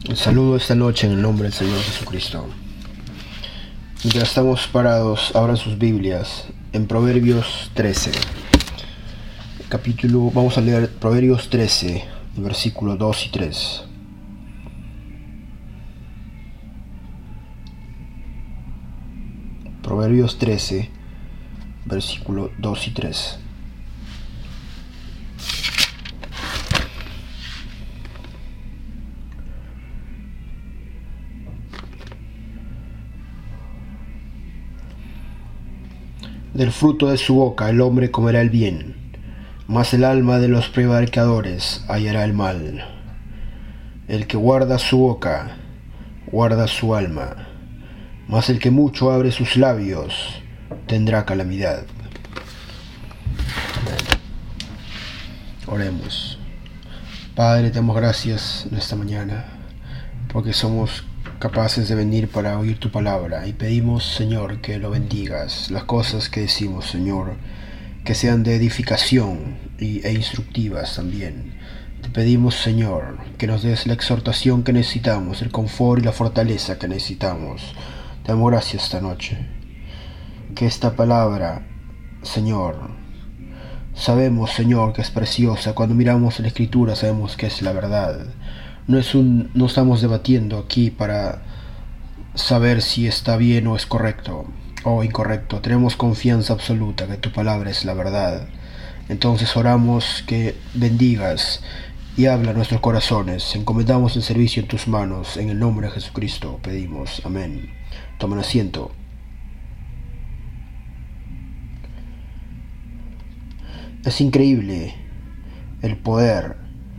Saludo esta noche en el nombre del Señor Jesucristo. Mientras estamos parados, abran sus Biblias en Proverbios 13. Vamos a leer Proverbios 13, versículos 2 y 3. Proverbios 13, versículos 2 y 3. Del fruto de su boca el hombre comerá el bien, mas el alma de los prevaricadores hallará el mal. El que guarda su boca, guarda su alma, mas el que mucho abre sus labios, tendrá calamidad. Oremos. Padre, te damos gracias en esta mañana, porque somos capaces de venir para oír tu palabra, y pedimos, Señor, que lo bendigas. Las cosas que decimos, Señor, que sean de edificación e instructivas también. Te pedimos, Señor, que nos des la exhortación que necesitamos, el confort y la fortaleza que necesitamos. Te damos gracias esta noche. Que esta palabra, Señor, sabemos, Señor, que es preciosa. Cuando miramos la Escritura sabemos que es la verdad. No estamos debatiendo aquí para saber si está bien o es correcto o incorrecto. Tenemos confianza absoluta que tu palabra es la verdad. Entonces oramos que bendigas y habla a nuestros corazones. Encomendamos el servicio en tus manos. En el nombre de Jesucristo pedimos. Amén. Tomen asiento. Es increíble el poder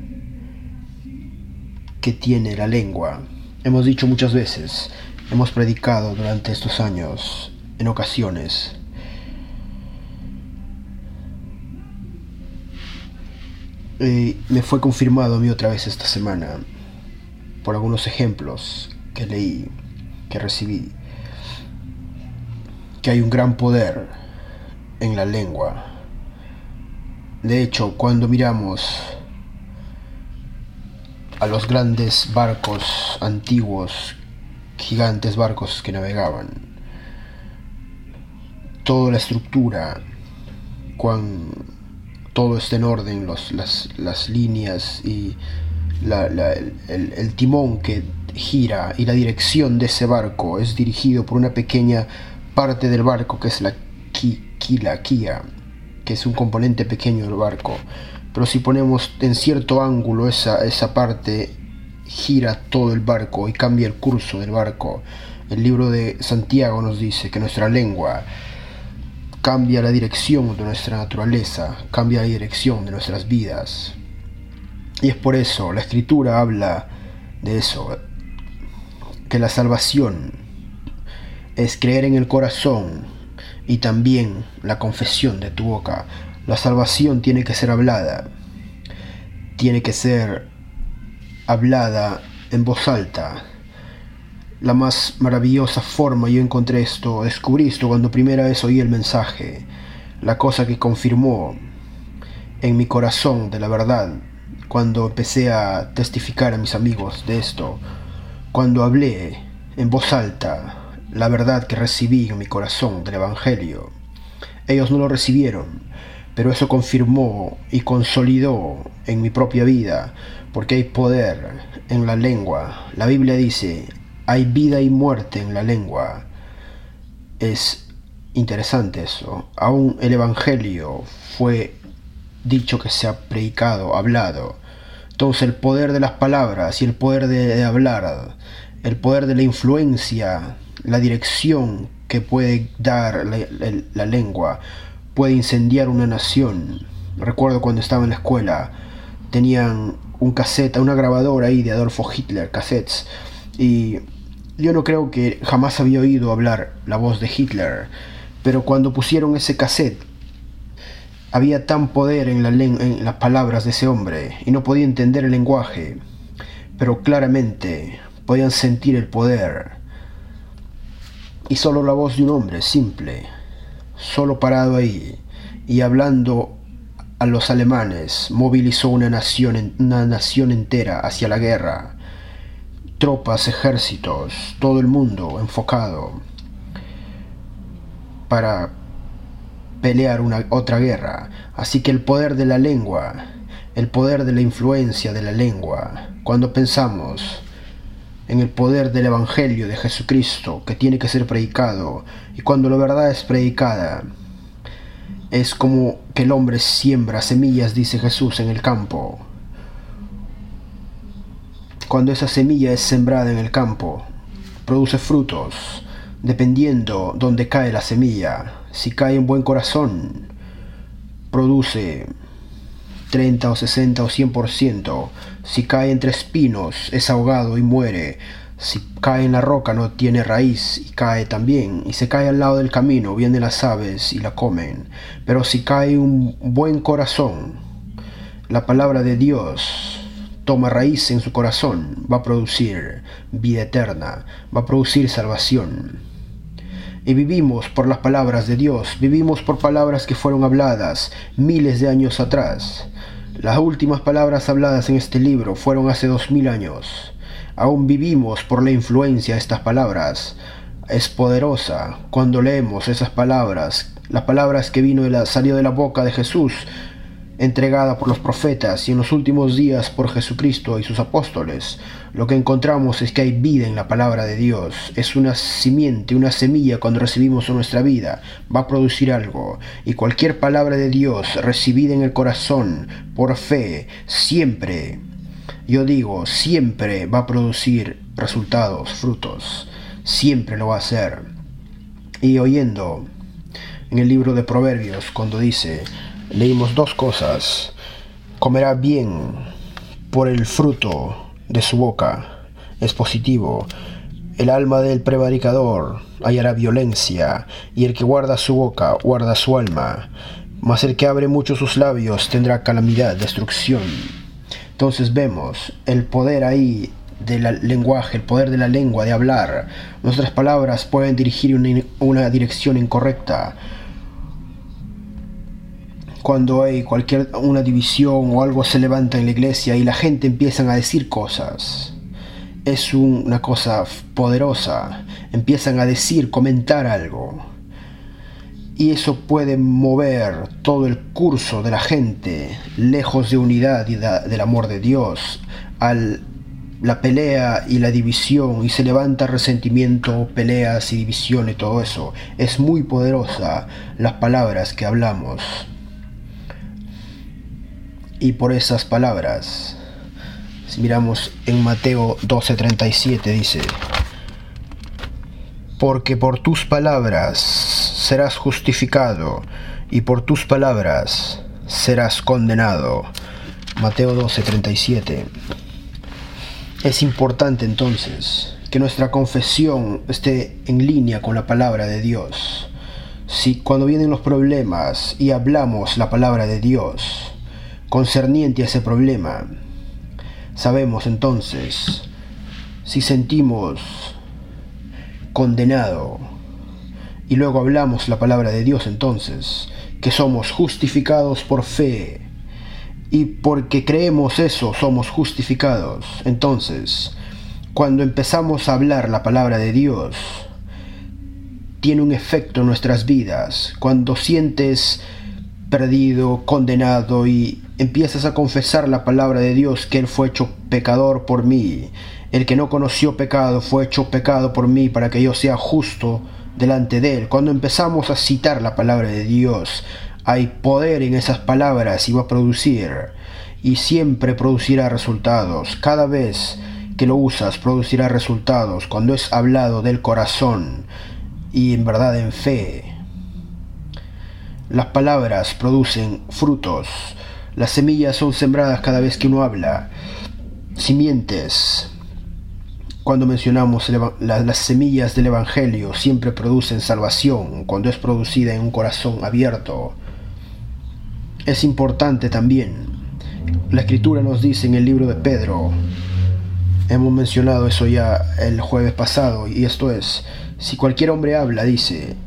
que tiene la lengua. Hemos dicho muchas veces, hemos predicado durante estos años en ocasiones. Me fue confirmado a mí otra vez esta semana por algunos ejemplos que leí, que recibí, que hay un gran poder en la lengua. De hecho, cuando miramos a los grandes barcos antiguos, gigantes barcos que navegaban, toda la estructura, todo está en orden, las líneas y el timón que gira y la dirección de ese barco es dirigido por una pequeña parte del barco que es la quilla, que es un componente pequeño del barco. Pero si ponemos en cierto ángulo esa parte, gira todo el barco y cambia el curso del barco. El libro de Santiago nos dice que nuestra lengua cambia la dirección de nuestra naturaleza, cambia la dirección de nuestras vidas. Y es por eso, la Escritura habla de eso, que la salvación es creer en el corazón y también la confesión de tu boca. La salvación tiene que ser hablada en voz alta. La más maravillosa forma yo descubrí esto cuando primera vez oí el mensaje, la cosa que confirmó en mi corazón de la verdad, cuando empecé a testificar a mis amigos de esto, cuando hablé en voz alta la verdad que recibí en mi corazón del Evangelio. Ellos no lo recibieron, pero eso confirmó y consolidó en mi propia vida, porque hay poder en la lengua. La Biblia dice, hay vida y muerte en la lengua. Es interesante eso. Aún el Evangelio fue dicho que se ha predicado, hablado. Entonces el poder de las palabras y el poder de hablar, el poder de la influencia, la dirección que puede dar la lengua, puede incendiar una nación. Recuerdo cuando estaba en la escuela, tenían un cassette, una grabadora ahí de Adolfo Hitler, cassettes, y yo no creo que jamás había oído hablar la voz de Hitler, pero cuando pusieron ese cassette, había tan poder en las palabras de ese hombre, y no podía entender el lenguaje, pero claramente podían sentir el poder. Y solo la voz de un hombre simple, solo parado ahí y hablando a los alemanes, movilizó una nación entera hacia la guerra. tropas, ejércitos, todo el mundo enfocado para pelear otra guerra. Así que el poder de la lengua, el poder de la influencia de la lengua, cuando pensamos en el poder del Evangelio de Jesucristo que tiene que ser predicado, y cuando la verdad es predicada, es como que el hombre siembra semillas, dice Jesús, en el campo. Cuando esa semilla es sembrada en el campo, produce frutos, dependiendo dónde cae la semilla. Si cae en buen corazón, produce 30 o 60 o 100%. Si cae entre espinos, es ahogado y muere. Si cae en la roca, no tiene raíz y cae también. Y se cae al lado del camino, vienen las aves y la comen. Pero si cae un buen corazón, la palabra de Dios toma raíz en su corazón, va a producir vida eterna, va a producir salvación. Y vivimos por las palabras de Dios, vivimos por palabras que fueron habladas miles de años atrás. Las últimas palabras habladas en este libro fueron hace 2000 años. Aún vivimos por la influencia de estas palabras. Es poderosa cuando leemos esas palabras, las palabras que salió de la boca de Jesús, entregada por los profetas y en los últimos días por Jesucristo y sus apóstoles. Lo que encontramos es que hay vida en la palabra de Dios. Es una simiente, una semilla cuando recibimos en nuestra vida. Va a producir algo. Y cualquier palabra de Dios recibida en el corazón por fe, siempre, yo digo, siempre va a producir resultados, frutos. Siempre lo va a hacer. Y oyendo en el libro de Proverbios, cuando dice, leímos dos cosas: comerá bien por el fruto de su boca, es positivo. El alma del prevaricador hallará violencia, y el que guarda su boca guarda su alma. Mas el que abre mucho sus labios tendrá calamidad, destrucción. Entonces vemos el poder ahí del lenguaje, el poder de la lengua, de hablar. Nuestras palabras pueden dirigir una dirección incorrecta. Cuando hay una división o algo se levanta en la iglesia y la gente empiezan a decir cosas, es una cosa poderosa. Empiezan a decir, comentar algo, y eso puede mover todo el curso de la gente lejos de unidad y del amor de Dios, a la pelea y la división, y se levanta resentimiento, peleas y división y todo eso. Es muy poderosa las palabras que hablamos. Y por esas palabras, si miramos en Mateo 12:37, dice: porque por tus palabras serás justificado, y por tus palabras serás condenado. Mateo 12:37. Es importante entonces que nuestra confesión esté en línea con la palabra de Dios. Si cuando vienen los problemas y hablamos la palabra de Dios concerniente a ese problema, sabemos entonces, si sentimos condenado y luego hablamos la palabra de Dios, entonces que somos justificados por fe, y porque creemos eso somos justificados. Entonces, cuando empezamos a hablar la palabra de Dios, tiene un efecto en nuestras vidas. Cuando sientes perdido, condenado, y empiezas a confesar la palabra de Dios, que Él fue hecho pecador por mí, el que no conoció pecado fue hecho pecado por mí para que yo sea justo delante de Él. Cuando empezamos a citar la palabra de Dios, hay poder en esas palabras y va a producir, y siempre producirá resultados. Cada vez que lo usas producirá resultados cuando es hablado del corazón y en verdad en fe. Las palabras producen frutos. Las semillas son sembradas cada vez que uno habla. Simientes. Cuando mencionamos las semillas del Evangelio, siempre producen salvación cuando es producida en un corazón abierto. Es importante también. La Escritura nos dice en el libro de Pedro, hemos mencionado eso ya el jueves pasado, y esto es: si cualquier hombre habla, dice,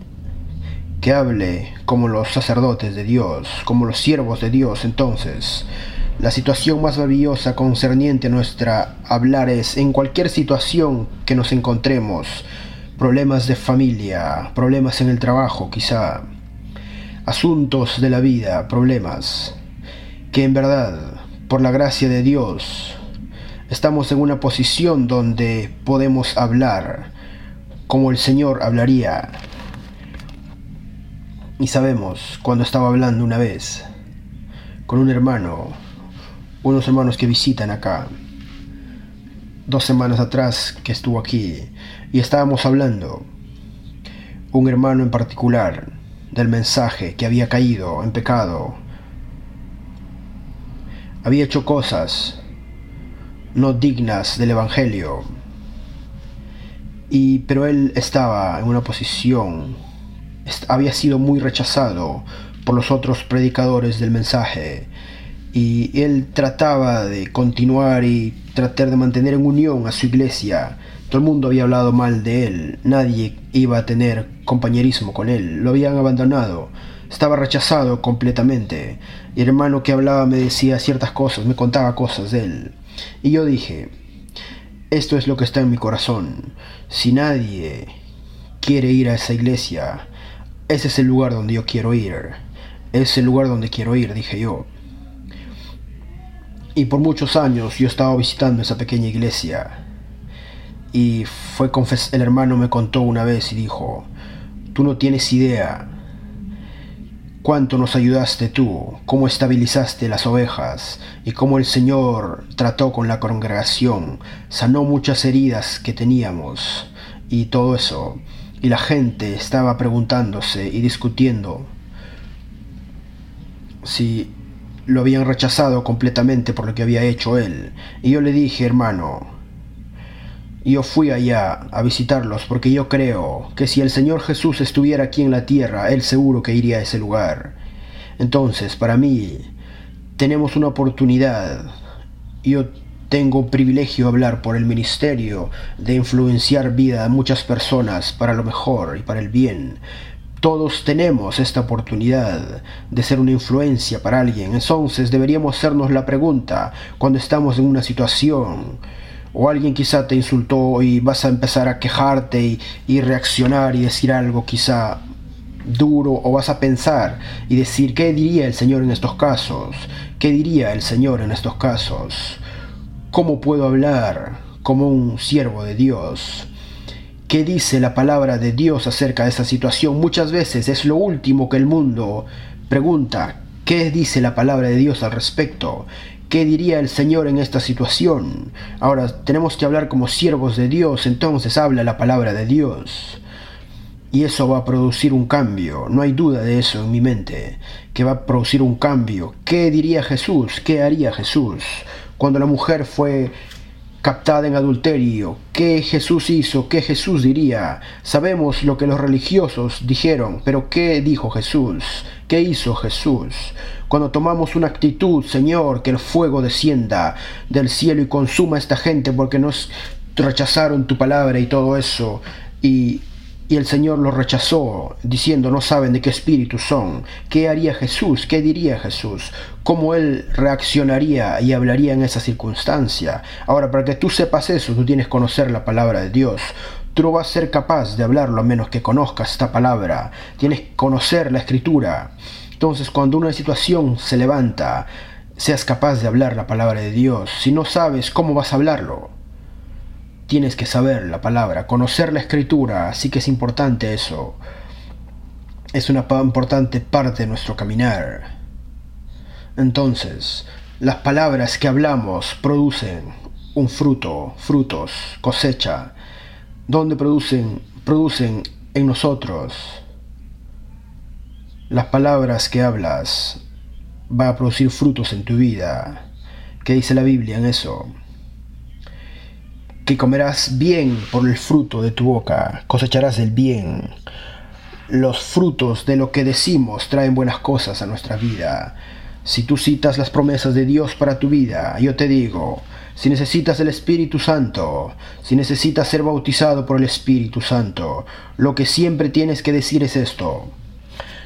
que hable como los sacerdotes de Dios, como los siervos de Dios. Entonces, La situación más maravillosa concerniente a nuestra hablar es en cualquier situación que nos encontremos, problemas de familia, problemas en el trabajo quizá, asuntos de la vida, problemas, que en verdad, por la gracia de Dios, estamos en una posición donde podemos hablar como el Señor hablaría. Y sabemos, cuando estaba hablando una vez con un hermano, unos hermanos que visitan acá, 2 semanas atrás que estuvo aquí, y estábamos hablando, un hermano en particular, del mensaje que había caído en pecado, había hecho cosas no dignas del Evangelio, pero él estaba en una posición, había sido muy rechazado por los otros predicadores del mensaje, y él trataba de continuar y tratar de mantener en unión a su iglesia. Todo el mundo había hablado mal de él, nadie iba a tener compañerismo con él, lo habían abandonado, estaba rechazado completamente. Y el hermano que hablaba me decía ciertas cosas, me contaba cosas de él, y yo dije, esto es lo que está en mi corazón. Si nadie quiere ir a esa iglesia, ese es el lugar donde yo quiero ir, es el lugar donde quiero ir, dije yo. Y por muchos años yo estaba visitando esa pequeña iglesia, y el hermano me contó una vez y dijo, tú no tienes idea cuánto nos ayudaste tú, cómo estabilizaste las ovejas y cómo el Señor trató con la congregación, sanó muchas heridas que teníamos y todo eso. Y la gente estaba preguntándose y discutiendo si lo habían rechazado completamente por lo que había hecho él. Y yo le dije, hermano, yo fui allá a visitarlos porque yo creo que si el Señor Jesús estuviera aquí en la tierra, Él seguro que iría a ese lugar. Entonces, para mí, tenemos una oportunidad. Yo tengo un privilegio de hablar por el ministerio, de influenciar vida a muchas personas para lo mejor y para el bien. Todos tenemos esta oportunidad de ser una influencia para alguien. Entonces, deberíamos hacernos la pregunta cuando estamos en una situación, o alguien quizá te insultó y vas a empezar a quejarte y reaccionar y decir algo quizá duro, o vas a pensar y decir, ¿qué diría el Señor en estos casos? ¿Qué diría el Señor en estos casos? ¿Cómo puedo hablar como un siervo de Dios? ¿Qué dice la palabra de Dios acerca de esa situación? Muchas veces es lo último que el mundo pregunta. ¿Qué dice la palabra de Dios al respecto? ¿Qué diría el Señor en esta situación? Ahora, tenemos que hablar como siervos de Dios, entonces habla la palabra de Dios. Y eso va a producir un cambio, no hay duda de eso en mi mente, que va a producir un cambio. ¿Qué diría Jesús? ¿Qué haría Jesús? Cuando la mujer fue captada en adulterio, ¿qué Jesús hizo? ¿Qué Jesús diría? Sabemos lo que los religiosos dijeron, pero ¿qué dijo Jesús? ¿Qué hizo Jesús? Cuando tomamos una actitud, Señor, que el fuego descienda del cielo y consuma a esta gente porque nos rechazaron tu palabra y todo eso, y el Señor los rechazó, diciendo, no saben de qué espíritu son. ¿Qué haría Jesús? ¿Qué diría Jesús? ¿Cómo Él reaccionaría y hablaría en esa circunstancia? Ahora, para que tú sepas eso, tú tienes que conocer la palabra de Dios. Tú no vas a ser capaz de hablarlo a menos que conozcas esta palabra. Tienes que conocer la Escritura. Entonces, cuando una situación se levanta, seas capaz de hablar la palabra de Dios. Si no sabes cómo vas a hablarlo, tienes que saber la palabra, conocer la Escritura, así que es importante eso. Es una importante parte de nuestro caminar. Entonces, las palabras que hablamos producen un fruto, frutos, cosecha. ¿Dónde producen? Producen en nosotros. Las palabras que hablas van a producir frutos en tu vida. ¿Qué dice la Biblia en eso? Que comerás bien por el fruto de tu boca, cosecharás el bien. Los frutos de lo que decimos traen buenas cosas a nuestra vida. Si tú citas las promesas de Dios para tu vida, yo te digo, si necesitas el Espíritu Santo, si necesitas ser bautizado por el Espíritu Santo, lo que siempre tienes que decir es esto: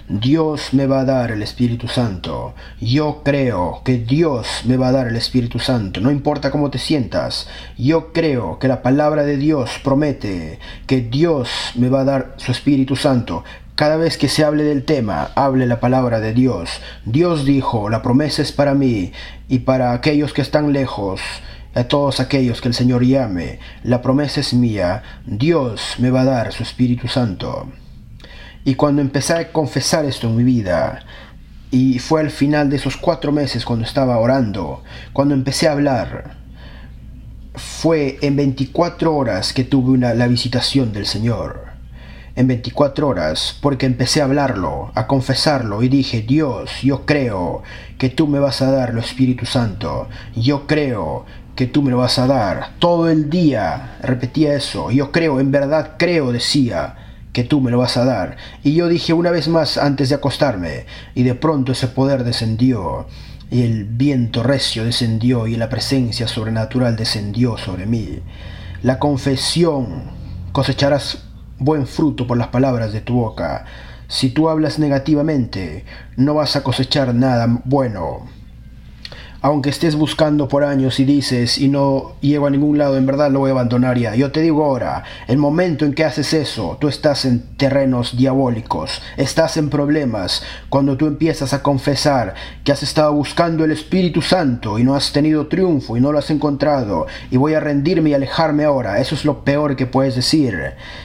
Dios me va a dar el Espíritu Santo. Yo creo que Dios me va a dar el Espíritu Santo. No importa cómo te sientas. Yo creo que la palabra de Dios promete que Dios me va a dar su Espíritu Santo. Cada vez que se hable del tema, hable la palabra de Dios. Dios dijo, la promesa es para mí y para aquellos que están lejos. A todos aquellos que el Señor llame, la promesa es mía. Dios me va a dar su Espíritu Santo. Y cuando empecé a confesar esto en mi vida, y fue al final de esos 4 meses cuando estaba orando, cuando empecé a hablar, fue en 24 horas que tuve la visitación del Señor. En 24 horas, porque empecé a hablarlo, a confesarlo, y dije, Dios, yo creo que tú me vas a dar el Espíritu Santo. Yo creo que tú me lo vas a dar. Todo el día repetía eso. Yo creo, en verdad creo, decía, que tú me lo vas a dar. Y yo dije una vez más antes de acostarme, y de pronto ese poder descendió, y el viento recio descendió, y la presencia sobrenatural descendió sobre mí. La confesión, cosecharás buen fruto por las palabras de tu boca. Si tú hablas negativamente, no vas a cosechar nada bueno. Aunque estés buscando por años y dices y no llego a ningún lado, en verdad lo voy a abandonar ya. Yo te digo ahora, el momento en que haces eso, tú estás en terrenos diabólicos, estás en problemas. Cuando tú empiezas a confesar que has estado buscando el Espíritu Santo y no has tenido triunfo y no lo has encontrado, y voy a rendirme y alejarme ahora, eso es lo peor que puedes decir.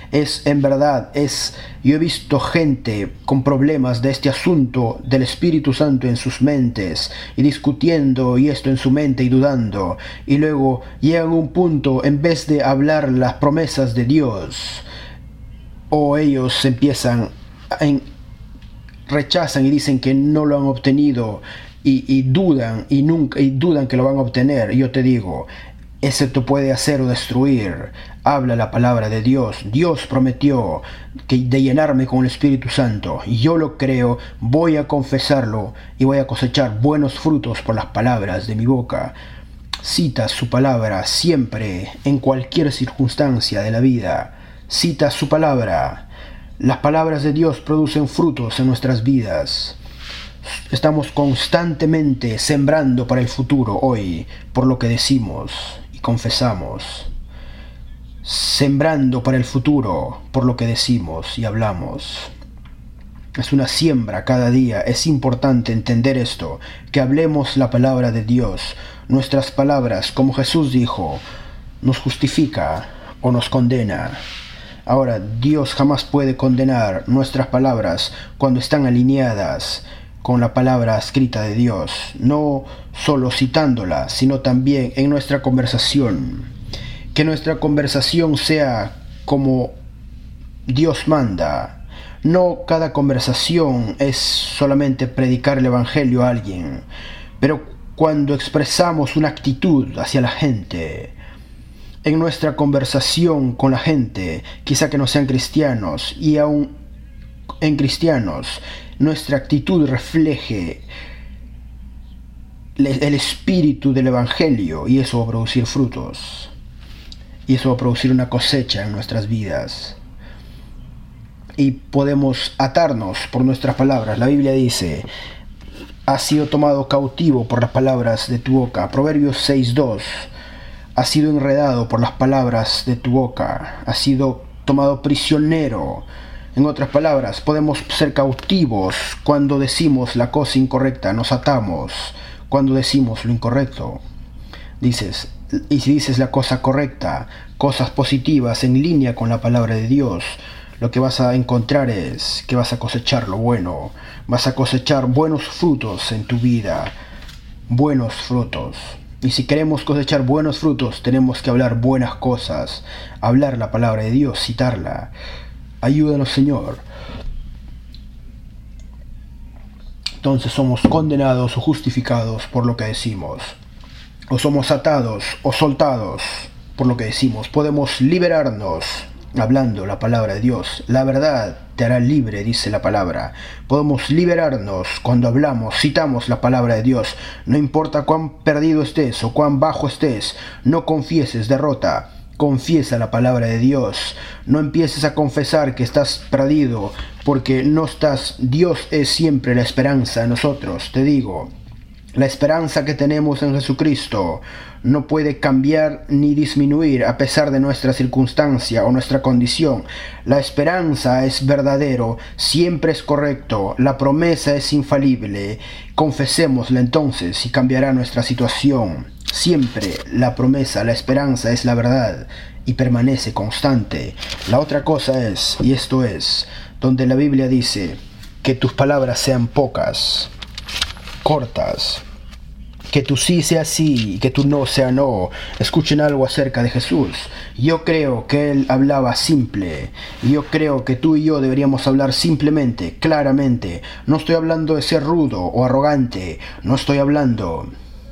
Yo he visto gente con problemas de este asunto del Espíritu Santo en sus mentes y discutiendo y esto en su mente y dudando, y luego llegan a un punto, en vez de hablar las promesas de Dios, o ellos rechazan y dicen que no lo han obtenido y dudan que lo van a obtener. Yo te digo, ese te puede hacer o destruir. Habla la palabra de Dios. Dios prometió de llenarme con el Espíritu Santo. Yo lo creo, voy a confesarlo y voy a cosechar buenos frutos por las palabras de mi boca. Cita su palabra siempre, en cualquier circunstancia de la vida. Cita su palabra. Las palabras de Dios producen frutos en nuestras vidas. Estamos constantemente sembrando para el futuro hoy por lo que decimos y confesamos. Sembrando para el futuro por lo que decimos y hablamos. Es una siembra cada día. Es importante entender esto, que hablemos la palabra de Dios. Nuestras palabras, como Jesús dijo, nos justifica o nos condena. Ahora, Dios jamás puede condenar nuestras palabras cuando están alineadas con la palabra escrita de Dios, no solo citándola, sino también en nuestra conversación. Que nuestra conversación sea como Dios manda. No cada conversación es solamente predicar el Evangelio a alguien, pero cuando expresamos una actitud hacia la gente, en nuestra conversación con la gente, quizá que no sean cristianos, y aún en cristianos, nuestra actitud refleje el espíritu del Evangelio, y eso va a producir frutos. Y eso va a producir una cosecha en nuestras vidas. Y podemos atarnos por nuestras palabras. La Biblia dice, has sido tomado cautivo por las palabras de tu boca. Proverbios 6:2. Has sido enredado por las palabras de tu boca. Has sido tomado prisionero. En otras palabras, podemos ser cautivos cuando decimos la cosa incorrecta. Nos atamos cuando decimos lo incorrecto. Y si dices la cosa correcta, cosas positivas en línea con la palabra de Dios, lo que vas a encontrar es que vas a cosechar lo bueno. Vas a cosechar buenos frutos en tu vida. Buenos frutos. Y si queremos cosechar buenos frutos, tenemos que hablar buenas cosas. Hablar la palabra de Dios, citarla. Ayúdanos, Señor. Entonces somos condenados o justificados por lo que decimos. O somos atados o soltados por lo que decimos. Podemos liberarnos hablando la palabra de Dios. La verdad te hará libre, dice la palabra. Podemos liberarnos cuando hablamos, citamos la palabra de Dios. No importa cuán perdido estés o cuán bajo estés, no confieses derrota. Confiesa la palabra de Dios. No empieces a confesar que estás perdido, porque no estás. Dios es siempre la esperanza de nosotros. Te digo, la esperanza que tenemos en Jesucristo no puede cambiar ni disminuir a pesar de nuestra circunstancia o nuestra condición. La esperanza es verdadero, siempre es correcto, la promesa es infalible. Confesémosla entonces y cambiará nuestra situación. Siempre la promesa, la esperanza es la verdad y permanece constante. La otra cosa es, y esto es, donde la Biblia dice que tus palabras sean pocas, cortas, que tu sí sea sí y que tu no sea no. Escuchen algo acerca de Jesús. Yo creo que Él hablaba simple. Yo creo que tú y yo deberíamos hablar simplemente, claramente. No estoy hablando de ser rudo o arrogante. No estoy hablando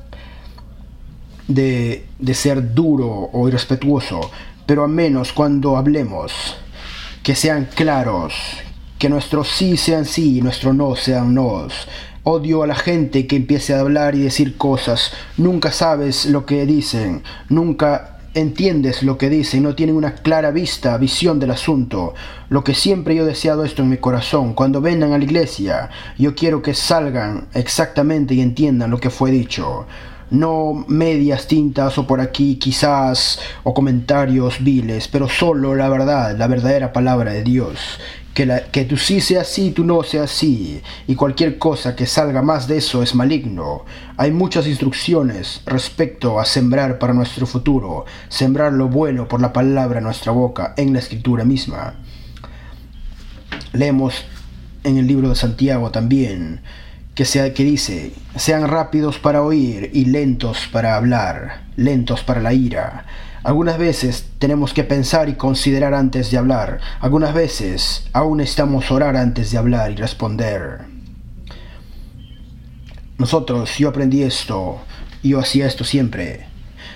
de ser duro o irrespetuoso. Pero al menos cuando hablemos, que sean claros. Que nuestros sí sean sí y nuestros no sean nos. Odio a la gente que empiece a hablar y decir cosas. Nunca sabes lo que dicen. Nunca entiendes lo que dicen. No tienen una clara visión del asunto. Lo que siempre yo he deseado esto en mi corazón. Cuando vengan a la iglesia, yo quiero que salgan exactamente y entiendan lo que fue dicho. No medias tintas o por aquí quizás o comentarios viles, pero solo la verdad, la verdadera palabra de Dios. Que tu sí sea sí, tu no sea sí, y cualquier cosa que salga más de eso es maligno. Hay muchas instrucciones respecto a sembrar para nuestro futuro, sembrar lo bueno por la palabra en nuestra boca, en la escritura misma. Leemos en el libro de Santiago también, que dice, sean rápidos para oír y lentos para hablar, lentos para la ira. Algunas veces tenemos que pensar y considerar antes de hablar. Algunas veces aún necesitamos orar antes de hablar y responder. Yo aprendí esto, yo hacía esto siempre.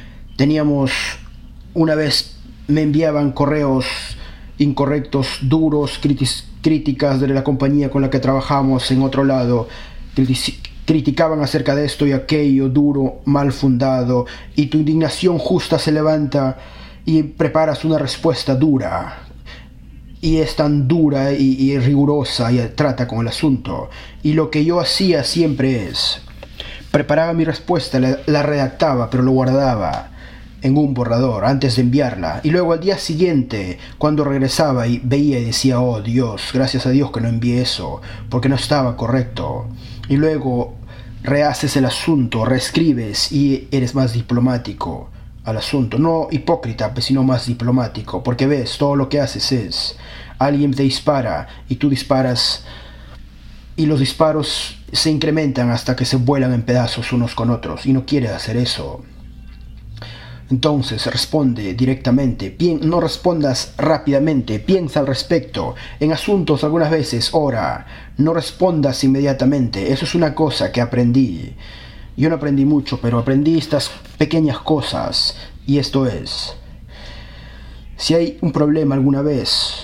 Una vez me enviaban correos incorrectos, duros, críticas de la compañía con la que trabajamos en otro lado. Criticaban acerca de esto y aquello, duro, mal fundado, y tu indignación justa se levanta y preparas una respuesta dura. Y es tan dura y rigurosa y trata con el asunto. Y lo que yo hacía siempre es, preparaba mi respuesta, la redactaba, pero lo guardaba en un borrador antes de enviarla. Y luego al día siguiente, cuando regresaba y veía y decía, oh Dios, gracias a Dios que no envié eso, porque no estaba correcto. Y luego rehaces el asunto, reescribes y eres más diplomático al asunto. No hipócrita, sino más diplomático. Porque ves, todo lo que haces es, alguien te dispara y tú disparas y los disparos se incrementan hasta que se vuelan en pedazos unos con otros. Y no quieres hacer eso. Entonces responde directamente, no respondas rápidamente, piensa al respecto. En asuntos algunas veces ora, no respondas inmediatamente. Eso es una cosa que aprendí. Yo no aprendí mucho, pero aprendí estas pequeñas cosas. Y esto es, si hay un problema alguna vez,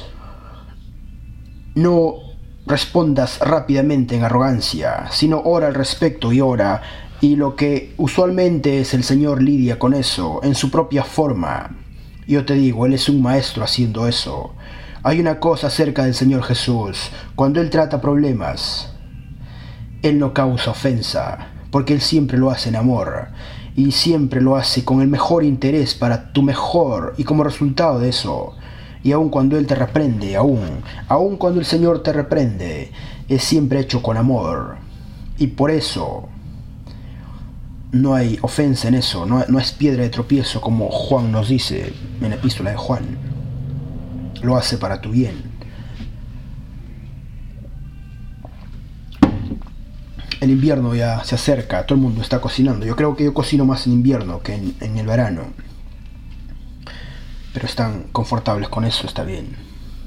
no respondas rápidamente en arrogancia, sino ora al respecto y ora. Y lo que usualmente es el Señor lidia con eso en su propia forma. Yo te digo, Él es un maestro haciendo eso. Hay una cosa acerca del Señor Jesús. Cuando Él trata problemas, Él no causa ofensa, porque Él siempre lo hace en amor. Y siempre lo hace con el mejor interés para tu mejor y como resultado de eso. Y aun cuando Él te reprende, aun cuando el Señor te reprende, es siempre hecho con amor. Y por eso no hay ofensa en eso, no es piedra de tropiezo como Juan nos dice en la epístola de Juan. Lo hace para tu bien. El invierno ya se acerca, todo el mundo está cocinando. Yo creo que yo cocino más en invierno que en el verano. Pero están confortables con eso, está bien.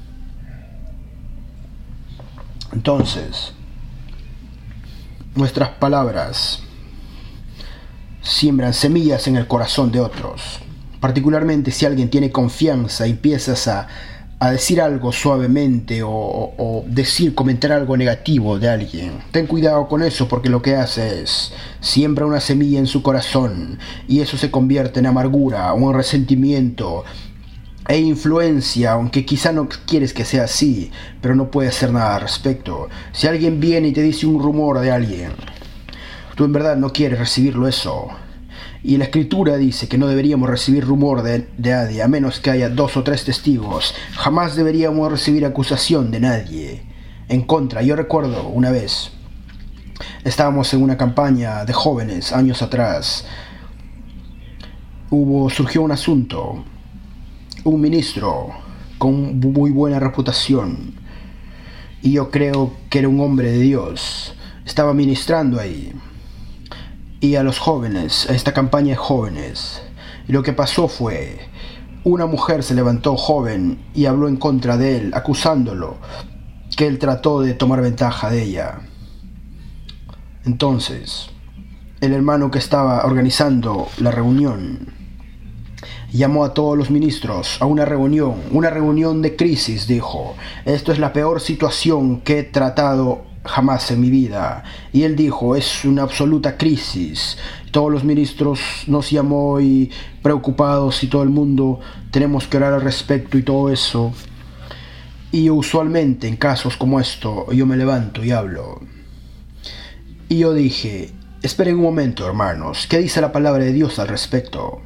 Entonces, nuestras palabras siembran semillas en el corazón de otros. Particularmente si alguien tiene confianza y empiezas a a decir algo suavemente o comentar algo negativo de alguien. Ten cuidado con eso, porque lo que hace es siembra una semilla en su corazón y eso se convierte en amargura o en resentimiento e influencia, aunque quizá no quieres que sea así, pero no puedes hacer nada al respecto. Si alguien viene y te dice un rumor de alguien, tú en verdad no quieres recibirlo eso. Y la escritura dice que no deberíamos recibir rumor de nadie, a menos que haya 2 o 3 testigos. Jamás deberíamos recibir acusación de nadie en contra. Yo recuerdo una vez, estábamos en una campaña de jóvenes, años atrás. Surgió un asunto. Un ministro con muy buena reputación, y yo creo que era un hombre de Dios, estaba ministrando ahí. Y a los jóvenes, a esta campaña de jóvenes, y lo que pasó fue, una mujer se levantó joven y habló en contra de él, acusándolo, que él trató de tomar ventaja de ella. Entonces, el hermano que estaba organizando la reunión llamó a todos los ministros a una reunión de crisis, dijo. Esto es la peor situación que he tratado jamás en mi vida. Y él dijo, es una absoluta crisis. Todos los ministros nos llamó y preocupados y todo el mundo tenemos que orar al respecto y todo eso. Y usualmente en casos como esto yo me levanto y hablo. Y yo dije, esperen un momento, hermanos, ¿qué dice la palabra de Dios al respecto?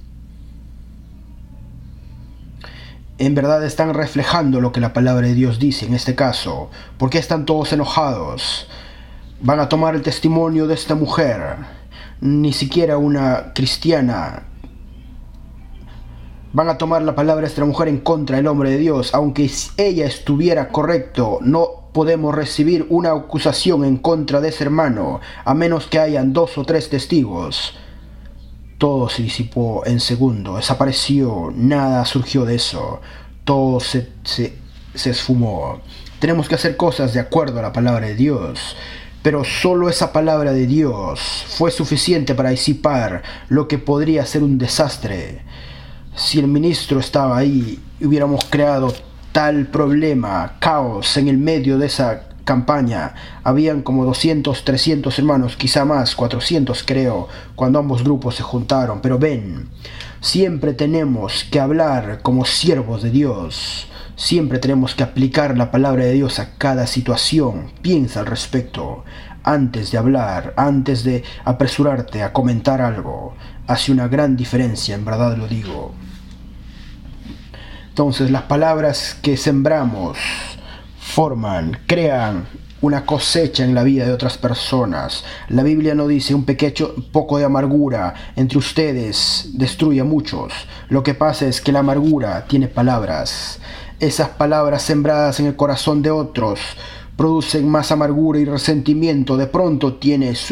En verdad están reflejando lo que la palabra de Dios dice en este caso. ¿Por qué están todos enojados? Van a tomar el testimonio de esta mujer, ni siquiera una cristiana. Van a tomar la palabra de esta mujer en contra del hombre de Dios. Aunque ella estuviera correcto, no podemos recibir una acusación en contra de ese hermano, a menos que hayan 2 o 3 testigos. Todo se disipó en segundo, desapareció, nada surgió de eso, todo se esfumó. Tenemos que hacer cosas de acuerdo a la palabra de Dios, pero solo esa palabra de Dios fue suficiente para disipar lo que podría ser un desastre. Si el ministro estaba ahí, hubiéramos creado tal problema, caos en el medio de esa campaña. Habían como 200, 300 hermanos, quizá más, 400 creo, cuando ambos grupos se juntaron. Pero ven, siempre tenemos que hablar como siervos de Dios. Siempre tenemos que aplicar la palabra de Dios a cada situación. Piensa al respecto. Antes de hablar, antes de apresurarte a comentar algo, hace una gran diferencia, en verdad lo digo. Entonces, las palabras que sembramos crean una cosecha en la vida de otras personas. La Biblia no dice un poco de amargura entre ustedes destruye a muchos. Lo que pasa es que la amargura tiene palabras. Esas palabras sembradas en el corazón de otros producen más amargura y resentimiento. De pronto tienes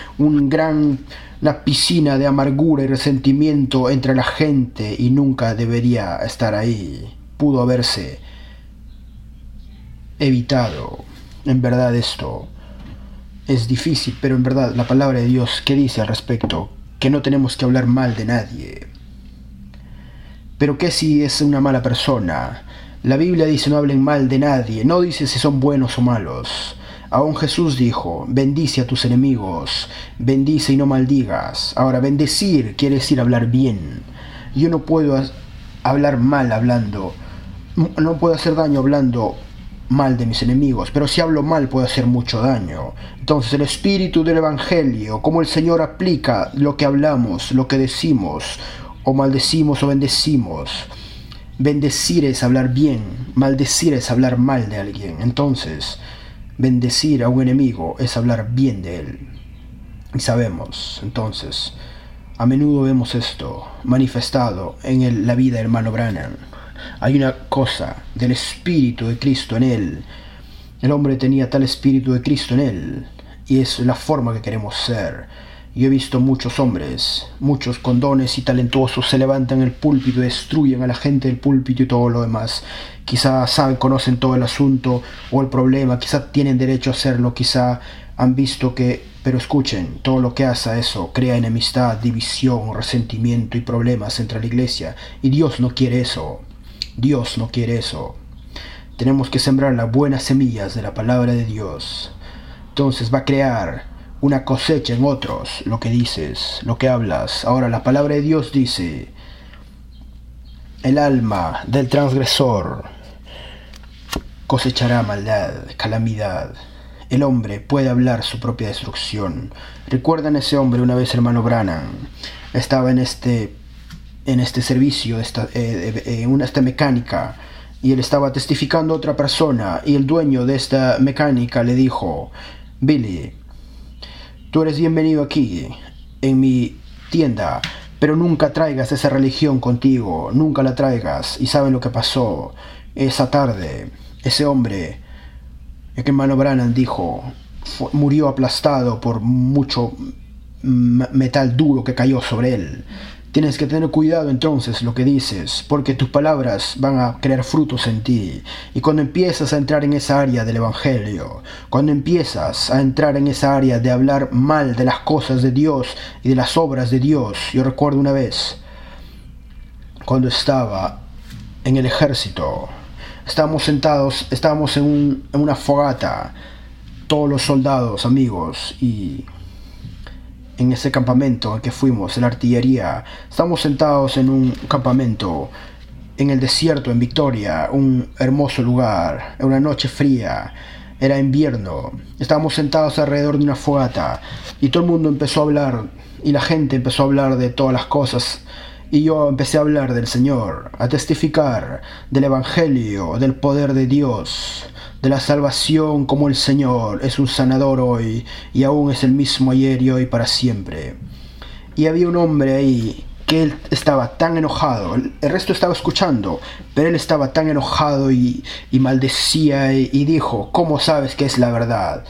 una piscina de amargura y resentimiento entre la gente y nunca debería estar ahí. Pudo haberse evitado. En verdad esto es difícil, pero en verdad la palabra de Dios, ¿qué dice al respecto? Que no tenemos que hablar mal de nadie. Pero ¿qué si es una mala persona? La Biblia dice no hablen mal de nadie, no dice si son buenos o malos. Aún Jesús dijo, bendice a tus enemigos, bendice y no maldigas. Ahora, bendecir quiere decir hablar bien. Yo no puedo hablar mal hablando, no puedo hacer daño hablando mal de mis enemigos, pero si hablo mal puedo hacer mucho daño. Entonces el espíritu del evangelio, cómo el Señor aplica lo que hablamos, lo que decimos, o maldecimos o bendecimos. Bendecir es hablar bien, maldecir es hablar mal de alguien. Entonces, bendecir a un enemigo es hablar bien de él. Y sabemos, entonces, a menudo vemos esto manifestado en la vida del hermano Branham. Hay una cosa del Espíritu de Cristo en él. El hombre tenía tal Espíritu de Cristo en él, y es la forma que queremos ser. Yo he visto muchos hombres, muchos con dones y talentosos, se levantan en el púlpito y destruyen a la gente del púlpito y todo lo demás. Quizá conocen todo el asunto o el problema, quizá tienen derecho a hacerlo, quizá han visto que... Pero escuchen, todo lo que hace eso crea enemistad, división, resentimiento y problemas entre la iglesia. Y Dios no quiere eso. Dios no quiere eso. Tenemos que sembrar las buenas semillas de la palabra de Dios. Entonces va a crear una cosecha en otros, lo que dices, lo que hablas. Ahora la palabra de Dios dice: el alma del transgresor cosechará maldad, calamidad. El hombre puede hablar su propia destrucción. ¿Recuerdan ese hombre una vez, hermano Branham? Estaba en este servicio, en esta mecánica, y él estaba testificando a otra persona, y el dueño de esta mecánica le dijo: Billy, tú eres bienvenido aquí, en mi tienda, pero nunca traigas esa religión contigo, nunca la traigas. ¿Y saben lo que pasó? Esa tarde, ese hombre, el que hermano Branham dijo, murió aplastado por mucho metal duro que cayó sobre él. Tienes que tener cuidado entonces lo que dices, porque tus palabras van a crear frutos en ti. Y cuando empiezas a entrar en esa área del evangelio, cuando empiezas a entrar en esa área de hablar mal de las cosas de Dios y de las obras de Dios. Yo recuerdo una vez, cuando estaba en el ejército, estábamos sentados, estábamos en una fogata, todos los soldados, amigos, y en ese campamento al que fuimos, en la artillería, estábamos sentados en un campamento en el desierto, en Victoria, un hermoso lugar, en una noche fría, era invierno, estábamos sentados alrededor de una fogata, y todo el mundo empezó a hablar, y la gente empezó a hablar de todas las cosas, y yo empecé a hablar del Señor, a testificar del Evangelio, del poder de Dios, de la salvación, como el Señor es un sanador hoy, y aún es el mismo ayer y hoy para siempre. Y había un hombre ahí que él estaba tan enojado, el resto estaba escuchando, pero él estaba tan enojado y maldecía y dijo: ¿cómo sabes que es la verdad?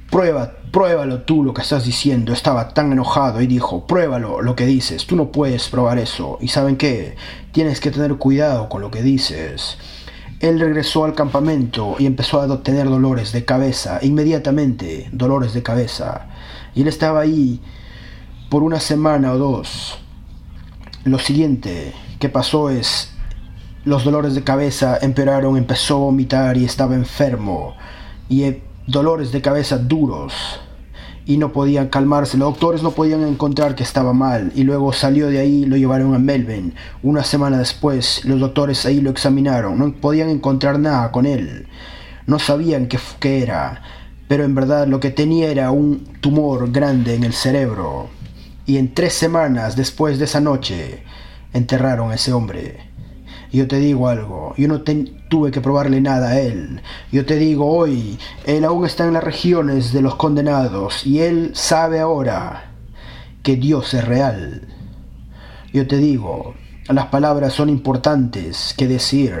Pruébalo tú lo que estás diciendo. Estaba tan enojado y dijo: pruébalo lo que dices, tú no puedes probar eso. ¿Y saben qué? Tienes que tener cuidado con lo que dices. Él regresó al campamento y empezó a tener dolores de cabeza, inmediatamente dolores de cabeza. Y él estaba ahí por una semana o dos. Lo siguiente que pasó es, los dolores de cabeza empeoraron, empezó a vomitar y estaba enfermo. Y dolores de cabeza duros. Y no podían calmarse, los doctores no podían encontrar que estaba mal, y luego salió de ahí, lo llevaron a Melbourne. Una semana después, los doctores ahí lo examinaron, no podían encontrar nada con él, no sabían qué era, pero en verdad lo que tenía era un tumor grande en el cerebro, y en 3 semanas después de esa noche, enterraron a ese hombre. Y yo te digo algo, yo no tuve que probarle nada a él. Yo te digo hoy, él aún está en las regiones de los condenados y él sabe ahora que Dios es real. Yo te digo, las palabras son importantes que decir,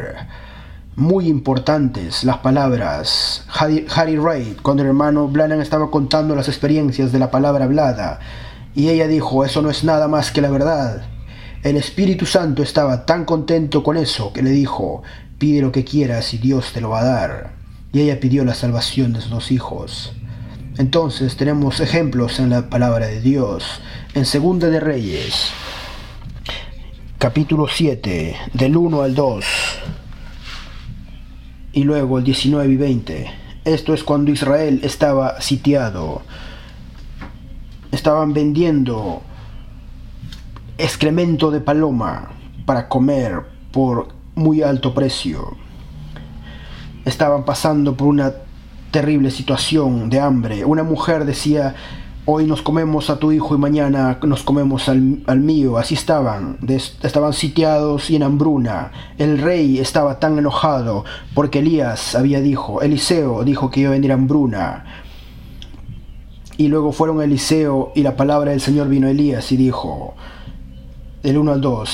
muy importantes las palabras. Harry Reid, cuando el hermano Branham estaba contando las experiencias de la palabra hablada, y ella dijo: eso no es nada más que la verdad. El Espíritu Santo estaba tan contento con eso que le dijo: pide lo que quieras y Dios te lo va a dar. Y ella pidió la salvación de sus 2 hijos. Entonces tenemos ejemplos en la palabra de Dios. En Segunda de Reyes, capítulo 7, del 1 al 2, y luego el 19 y 20. Esto es cuando Israel estaba sitiado. Estaban vendiendo excremento de paloma para comer por muy alto precio. Estaban pasando por una terrible situación de hambre. Una mujer decía: hoy nos comemos a tu hijo y mañana nos comemos al mío. Así estaban sitiados y en hambruna. El rey estaba tan enojado porque Eliseo dijo que iba a venir hambruna. Y luego fueron a Eliseo y la palabra del Señor vino a Elías y dijo, del 1 al 2,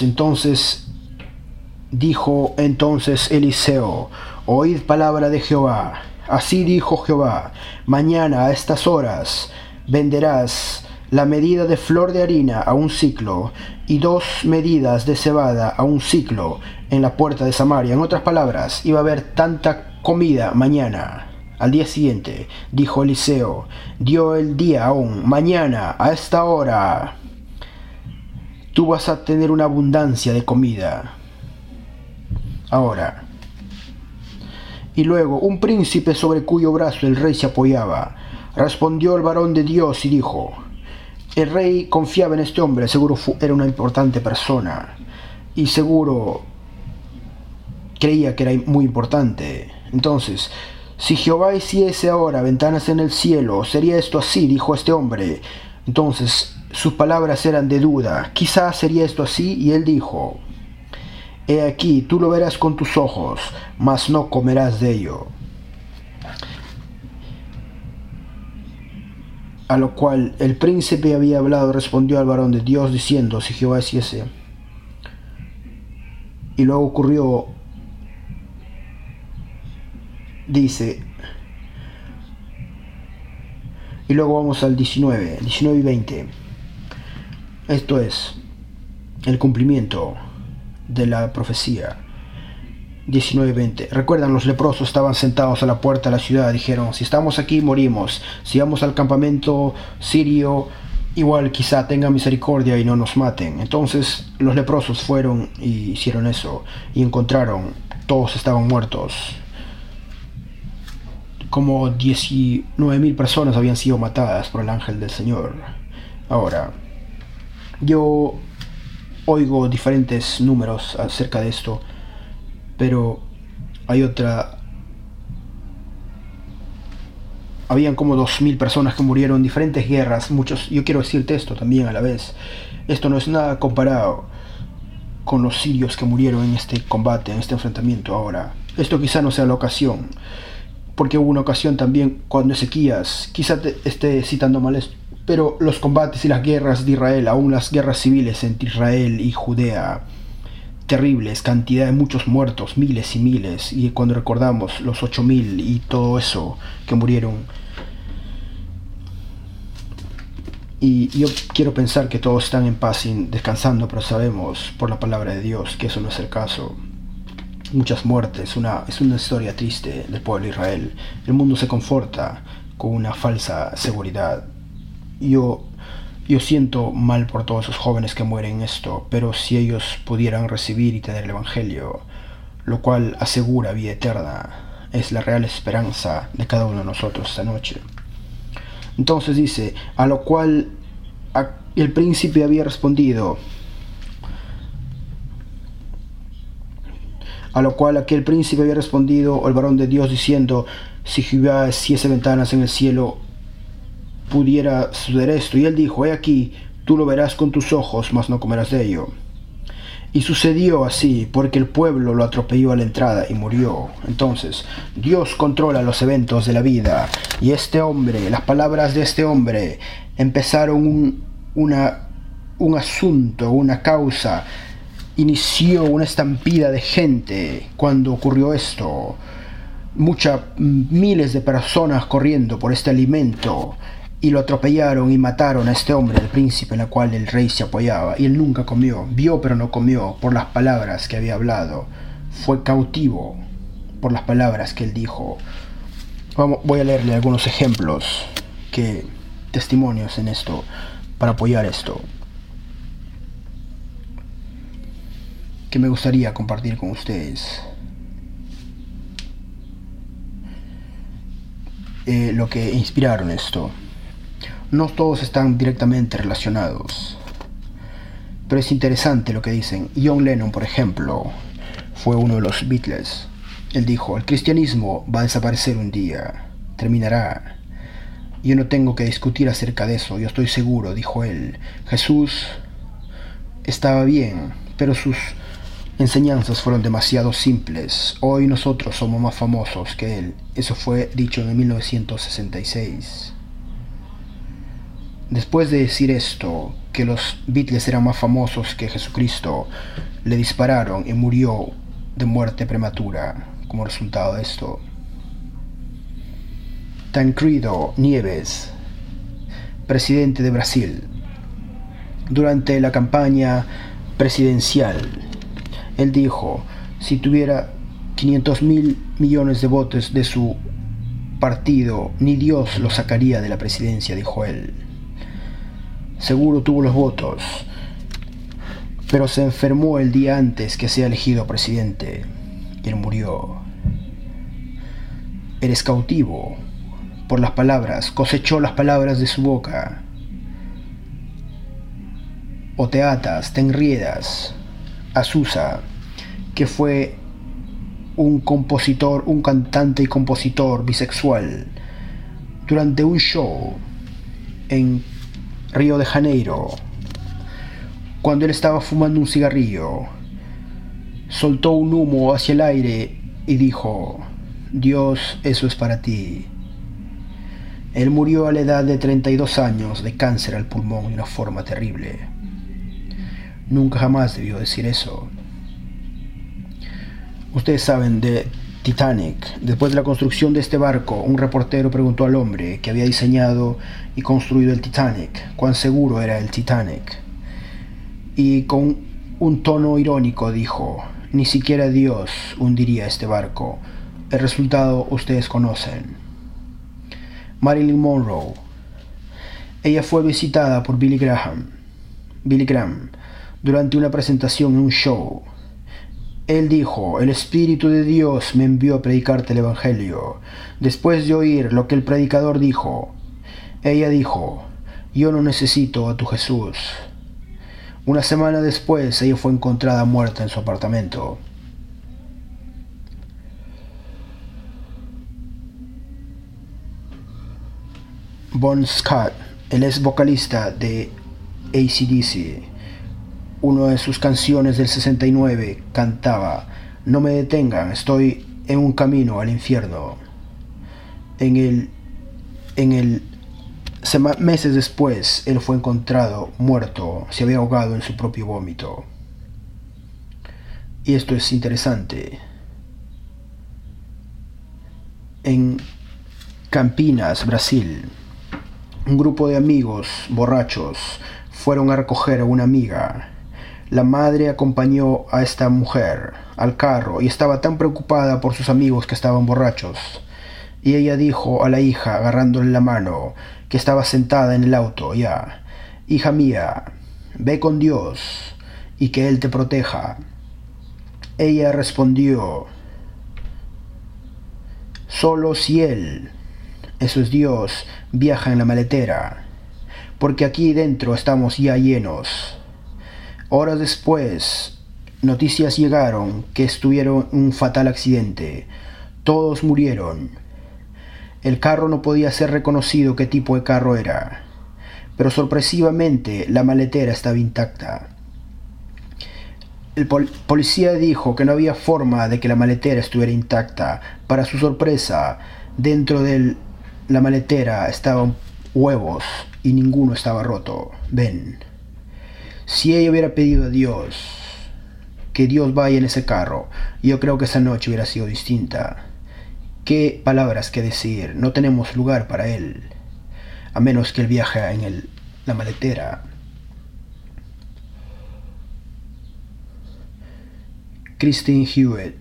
dijo Eliseo: oíd palabra de Jehová. Así dijo Jehová: mañana a estas horas venderás la medida de flor de harina a 1 siclo y 2 medidas de cebada a 1 siclo en la puerta de Samaria. En otras palabras, iba a haber tanta comida mañana. Al día siguiente, dijo Eliseo, dio el día aún: mañana a esta hora tú vas a tener una abundancia de comida. Ahora, y luego un príncipe sobre cuyo brazo el rey se apoyaba, respondió el varón de Dios y dijo: el rey confiaba en este hombre, seguro era una importante persona, y seguro creía que era muy importante. Entonces, si Jehová hiciese ahora ventanas en el cielo, ¿sería esto así?, dijo este hombre. Entonces, sus palabras eran de duda. Quizás sería esto así, y él dijo: he aquí, tú lo verás con tus ojos, mas no comerás de ello. A lo cual el príncipe había hablado, respondió al varón de Dios diciendo: si Jehová hiciese. Y luego ocurrió, dice, y luego vamos al 19 y 20. Esto es el cumplimiento de la profecía. 19 y 20. Recuerdan, los leprosos estaban sentados a la puerta de la ciudad. Dijeron: si estamos aquí, morimos. Si vamos al campamento sirio, igual quizá tengan misericordia y no nos maten. Entonces los leprosos fueron y hicieron eso, y encontraron, todos estaban muertos. Como 19.000 personas habían sido matadas por el ángel del Señor. Ahora, yo oigo diferentes números acerca de esto, pero habían como 2.000 personas que murieron en diferentes guerras. Muchos, yo quiero decirte esto también a la vez, esto no es nada comparado con los sirios que murieron en este combate, en este enfrentamiento. Ahora, esto quizá no sea la ocasión, porque hubo una ocasión también cuando Ezequías, quizá te esté citando mal esto, pero los combates y las guerras de Israel, aún las guerras civiles entre Israel y Judea, terribles, cantidad de muchos muertos, miles y miles, y cuando recordamos los 8.000 y todo eso que murieron, y yo quiero pensar que todos están en paz y descansando, pero sabemos por la palabra de Dios que eso no es el caso. Muchas muertes, es una historia triste del pueblo de Israel. El mundo se conforta con una falsa seguridad. Yo siento mal por todos esos jóvenes que mueren en esto, pero si ellos pudieran recibir y tener el Evangelio, lo cual asegura vida eterna, es la real esperanza de cada uno de nosotros esta noche. Entonces dice, a lo cual el príncipe había respondido, a lo cual aquel príncipe había respondido, el varón de Dios, diciendo: si Jehová hiciese ventanas en el cielo, pudiera suceder esto. Y él dijo: he aquí, tú lo verás con tus ojos, mas no comerás de ello. Y sucedió así, porque el pueblo lo atropelló a la entrada y murió. Entonces, Dios controla los eventos de la vida. Y este hombre, las palabras de este hombre, empezaron un asunto, una causa. Inició una estampida de gente cuando ocurrió esto. Miles de personas corriendo por este alimento, y lo atropellaron y mataron a este hombre, el príncipe en el cual el rey se apoyaba, y él nunca comió, vio pero no comió por las palabras que había hablado, fue cautivo por las palabras que él dijo. Voy a leerle algunos ejemplos, testimonios en esto, para apoyar esto, que me gustaría compartir con ustedes. Lo que inspiraron esto. No todos están directamente relacionados, pero es interesante lo que dicen. John Lennon, por ejemplo, fue uno de los Beatles. Él dijo: el cristianismo va a desaparecer un día, terminará. Yo no tengo que discutir acerca de eso, yo estoy seguro, dijo él. Jesús estaba bien, pero sus enseñanzas fueron demasiado simples. Hoy nosotros somos más famosos que él. Eso fue dicho en 1966. Después de decir esto, que los Beatles eran más famosos que Jesucristo, le dispararon y murió de muerte prematura como resultado de esto. Tancredo Nieves, presidente de Brasil, durante la campaña presidencial, él dijo: si tuviera 500.000 millones de votos de su partido, ni Dios lo sacaría de la presidencia, dijo él. Seguro tuvo los votos, pero se enfermó el día antes que sea elegido presidente. y él murió. Eres cautivo por las palabras, cosechó las palabras de su boca. O te atas, te enriedas a Susa, que fue un compositor, un cantante y compositor bisexual, durante un show en Río de Janeiro, cuando él estaba fumando un cigarrillo, soltó un humo hacia el aire y dijo: Dios, eso es para ti. Él murió a la edad de 32 años de cáncer al pulmón de una forma terrible. Nunca jamás debió decir eso. Ustedes saben de Titanic. Después de la construcción de este barco, un reportero preguntó al hombre que había diseñado y construido el Titanic cuán seguro era el Titanic. Y con un tono irónico dijo: ni siquiera Dios hundiría este barco. El resultado ustedes conocen. Marilyn Monroe. Ella fue visitada por Billy Graham durante una presentación en un show. Él dijo: el Espíritu de Dios me envió a predicarte el Evangelio. Después de oír lo que el predicador dijo, ella dijo: yo no necesito a tu Jesús. Una semana después, ella fue encontrada muerta en su apartamento. Bon Scott, el ex vocalista de AC/DC, una de sus canciones del 69 cantaba: no me detengan, estoy en un camino al infierno. Meses después, él fue encontrado muerto, se había ahogado en su propio vómito. Y esto es interesante. En Campinas, Brasil, un grupo de amigos borrachos fueron a recoger a una amiga. La madre acompañó a esta mujer al carro y estaba tan preocupada por sus amigos que estaban borrachos. Y ella dijo a la hija, agarrándole la mano, que estaba sentada en el auto ya: hija mía, ve con Dios y que Él te proteja. Ella respondió: solo si Él, eso es Dios, viaja en la maletera, porque aquí dentro estamos ya llenos. Horas después, noticias llegaron que estuvieron en un fatal accidente. Todos murieron. El carro no podía ser reconocido qué tipo de carro era, pero sorpresivamente la maletera estaba intacta. El policía dijo que no había forma de que la maletera estuviera intacta. Para su sorpresa, dentro de la maletera estaban huevos y ninguno estaba roto. Ven, si ella hubiera pedido a Dios que Dios vaya en ese carro, yo creo que esa noche hubiera sido distinta. ¿Qué palabras que decir? No tenemos lugar para Él, a menos que Él viaje en la maletera. Kristen Hewitt,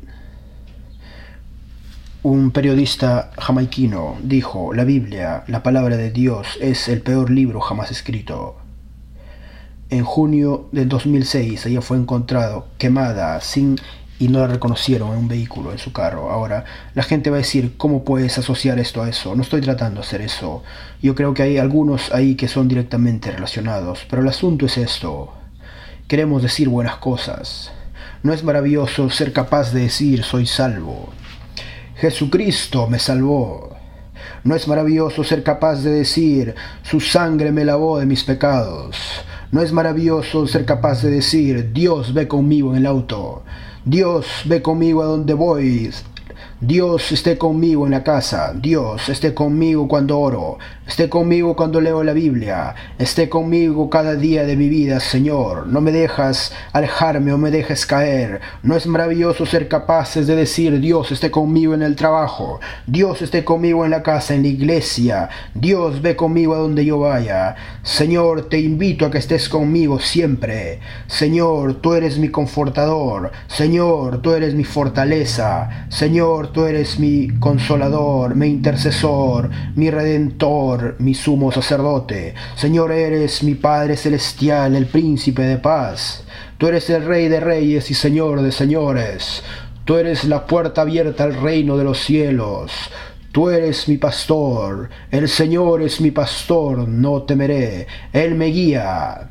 un periodista jamaiquino, dijo: la Biblia, la palabra de Dios, es el peor libro jamás escrito. En junio del 2006 ella fue encontrada quemada y no la reconocieron en un vehículo, en su carro. Ahora, la gente va a decir: ¿cómo puedes asociar esto a eso? No estoy tratando de hacer eso. Yo creo que hay algunos ahí que son directamente relacionados, pero el asunto es esto: queremos decir buenas cosas. ¿No es maravilloso ser capaz de decir: soy salvo? Jesucristo me salvó. ¿No es maravilloso ser capaz de decir: su sangre me lavó de mis pecados? ¿No es maravilloso ser capaz de decir: Dios ve conmigo en el auto? Dios ve conmigo a donde voy. Dios esté conmigo en la casa. Dios esté conmigo cuando oro. Esté conmigo cuando leo la Biblia. Esté conmigo cada día de mi vida, Señor. No me dejas alejarme o me dejes caer. ¿No es maravilloso ser capaces de decir: Dios esté conmigo en el trabajo? Dios esté conmigo en la casa, en la iglesia. Dios ve conmigo a donde yo vaya. Señor, te invito a que estés conmigo siempre. Señor, tú eres mi confortador. Señor, tú eres mi fortaleza. Señor, tú eres mi consolador, mi intercesor, mi redentor, mi sumo sacerdote. Señor, eres mi Padre celestial, el príncipe de paz. Tú eres el Rey de reyes y Señor de señores. Tú eres la puerta abierta al reino de los cielos. Tú eres mi pastor, el Señor es mi pastor, no temeré. Él me guía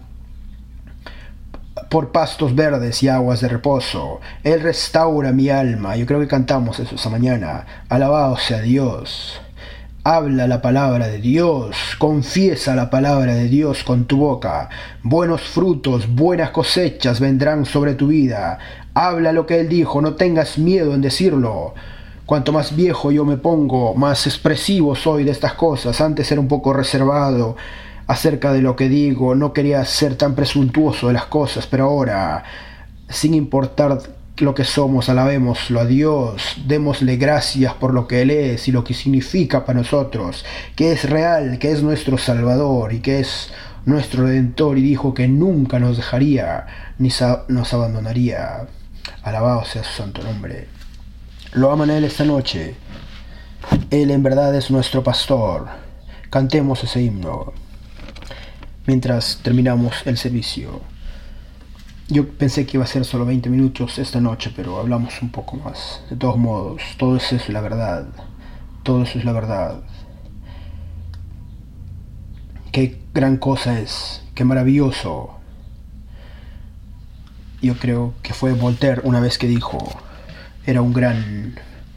por pastos verdes y aguas de reposo. Él restaura mi alma. Yo creo que cantamos eso esa mañana. Alabado sea Dios. Habla la palabra de Dios, confiesa la palabra de Dios con tu boca. Buenos frutos, buenas cosechas vendrán sobre tu vida. Habla lo que Él dijo, no tengas miedo en decirlo. Cuanto más viejo yo me pongo, más expresivo soy de estas cosas. Antes era un poco reservado acerca de lo que digo, no quería ser tan presuntuoso de las cosas, pero ahora, sin importar lo que somos, alabémoslo a Dios, démosle gracias por lo que Él es y lo que significa para nosotros, que es real, que es nuestro Salvador y que es nuestro Redentor, y dijo que nunca nos dejaría ni nos abandonaría. Alabado sea su santo nombre. Lo aman a Él esta noche. Él en verdad es nuestro pastor. Cantemos ese himno mientras terminamos el servicio. Yo pensé que iba a ser solo 20 minutos esta noche, pero hablamos un poco más. De todos modos, todo eso es la verdad. Todo eso es la verdad. Qué gran cosa es. Qué maravilloso. Yo creo que fue Voltaire una vez que dijo, era un gran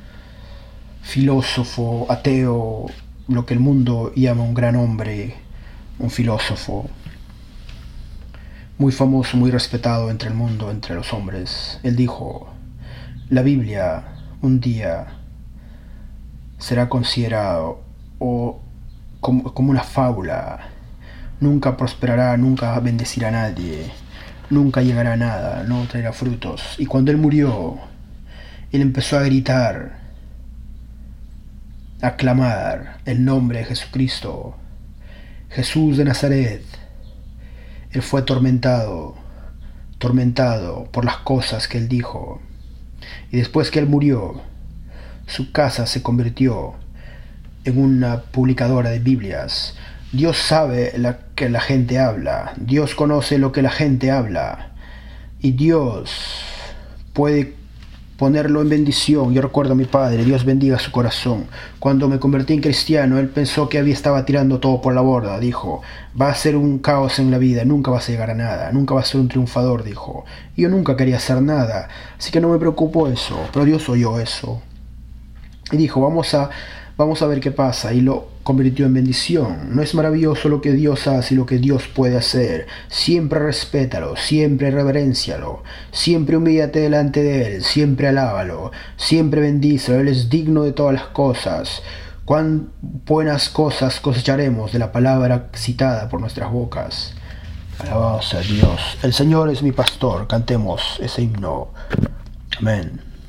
filósofo ateo, lo que el mundo llama un gran hombre, un filósofo muy famoso, muy respetado entre el mundo, entre los hombres. Él dijo, la Biblia un día será considerado como una fábula. Nunca prosperará, nunca bendecirá a nadie, nunca llegará a nada, no traerá frutos. Y cuando Él murió, Él empezó a gritar, a clamar el nombre de Jesucristo, Jesús de Nazaret. Él fue atormentado por las cosas que Él dijo. Y después que Él murió, su casa se convirtió en una publicadora de Biblias. Dios sabe que la gente habla. Dios conoce lo que la gente habla. Y Dios puede ponerlo en bendición. Yo recuerdo a mi padre, Dios bendiga su corazón. Cuando me convertí en cristiano, él pensó que estaba tirando todo por la borda. Dijo, va a ser un caos en la vida, nunca vas a llegar a nada, nunca vas a ser un triunfador, dijo. Y yo nunca quería hacer nada, así que no me preocupó eso, pero Dios oyó eso. Y dijo, vamos a ver qué pasa, y lo convirtió en bendición. ¿No es maravilloso lo que Dios hace y lo que Dios puede hacer? Siempre respétalo, siempre reveréncialo, siempre humíllate delante de Él, siempre alábalo, siempre bendícelo. Él es digno de todas las cosas. Cuán buenas cosas cosecharemos de la palabra citada por nuestras bocas. Alabado sea Dios. El Señor es mi pastor. Cantemos ese himno. Amén.